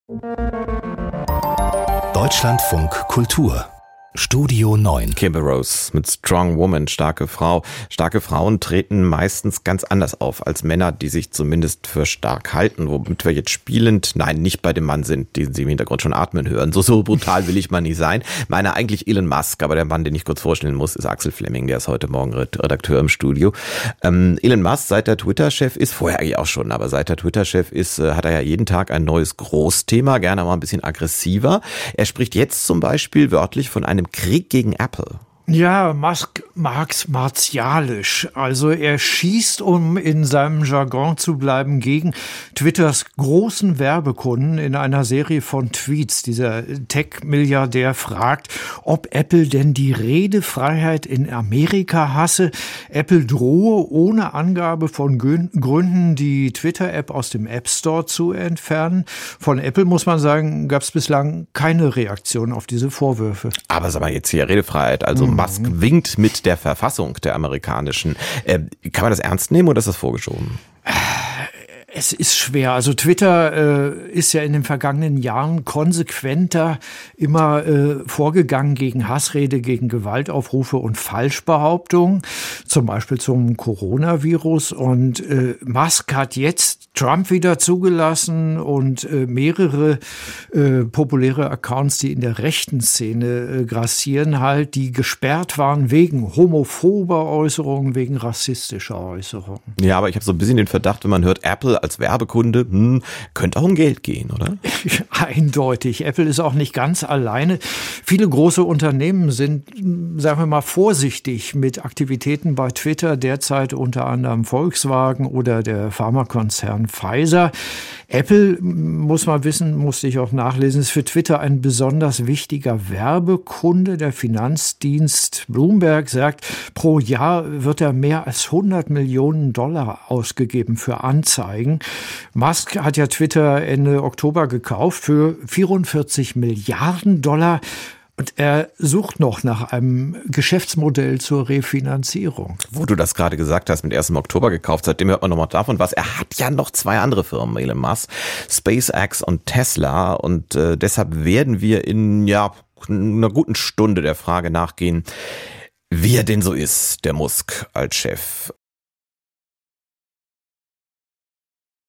Deutschlandfunk Kultur Studio 9. Kimber Rose mit Strong Woman, starke Frau. Starke Frauen treten meistens ganz anders auf als Männer, die sich zumindest für stark halten. Womit wir jetzt spielend, nein, nicht bei dem Mann sind, den Sie im Hintergrund schon atmen hören. So brutal will ich mal nicht sein. Meine eigentlich Elon Musk, aber der Mann, den ich kurz vorstellen muss, ist Axel Fleming. Der ist heute Morgen Redakteur im Studio. Elon Musk, seit er Twitter-Chef ist, vorher eigentlich auch schon, aber seit er Twitter-Chef ist, hat er ja jeden Tag ein neues Großthema, gerne mal ein bisschen aggressiver. Er spricht jetzt zum Beispiel wörtlich von einem Krieg gegen Apple. Ja, Musk mag's martialisch. Also er schießt, um in seinem Jargon zu bleiben, gegen Twitters großen Werbekunden in einer Serie von Tweets. Dieser Tech-Milliardär fragt, ob Apple denn die Redefreiheit in Amerika hasse. Apple drohe ohne Angabe von Gründen, die Twitter-App aus dem App Store zu entfernen. Von Apple, muss man sagen, gab es bislang keine Reaktion auf diese Vorwürfe. Aber sag mal jetzt hier Redefreiheit, also Musk winkt mit der Verfassung der amerikanischen. Kann man das ernst nehmen oder ist das vorgeschoben? Es ist schwer. Also Twitter ist ja in den vergangenen Jahren konsequenter immer vorgegangen gegen Hassrede, gegen Gewaltaufrufe und Falschbehauptungen, zum Beispiel zum Coronavirus. Und Musk hat jetzt Trump wieder zugelassen und mehrere populäre Accounts, die in der rechten Szene grassieren, halt, die gesperrt waren wegen homophober Äußerungen, wegen rassistischer Äußerungen. Ja, aber ich habe so ein bisschen den Verdacht, wenn man hört Apple als Werbekunde, könnte auch um Geld gehen, oder? Eindeutig. Apple ist auch nicht ganz alleine. Viele große Unternehmen sind, sagen wir mal, vorsichtig mit Aktivitäten bei Twitter. Derzeit unter anderem Volkswagen oder der Pharmakonzern Pfizer. Apple, muss man wissen, musste ich auch nachlesen, ist für Twitter ein besonders wichtiger Werbekunde. Der Finanzdienst Bloomberg sagt, pro Jahr wird er mehr als 100 Millionen Dollar ausgegeben für Anzeigen. Musk hat ja Twitter Ende Oktober gekauft für 44 Milliarden Dollar. Und er sucht noch nach einem Geschäftsmodell zur Refinanzierung. Wo du das gerade gesagt hast, mit 1. Oktober gekauft, seitdem hört man noch mal davon was. Er hat ja noch 2 andere Firmen, Elon Musk, SpaceX und Tesla. Und deshalb werden wir in einer guten Stunde der Frage nachgehen, wie er denn so ist, der Musk als Chef.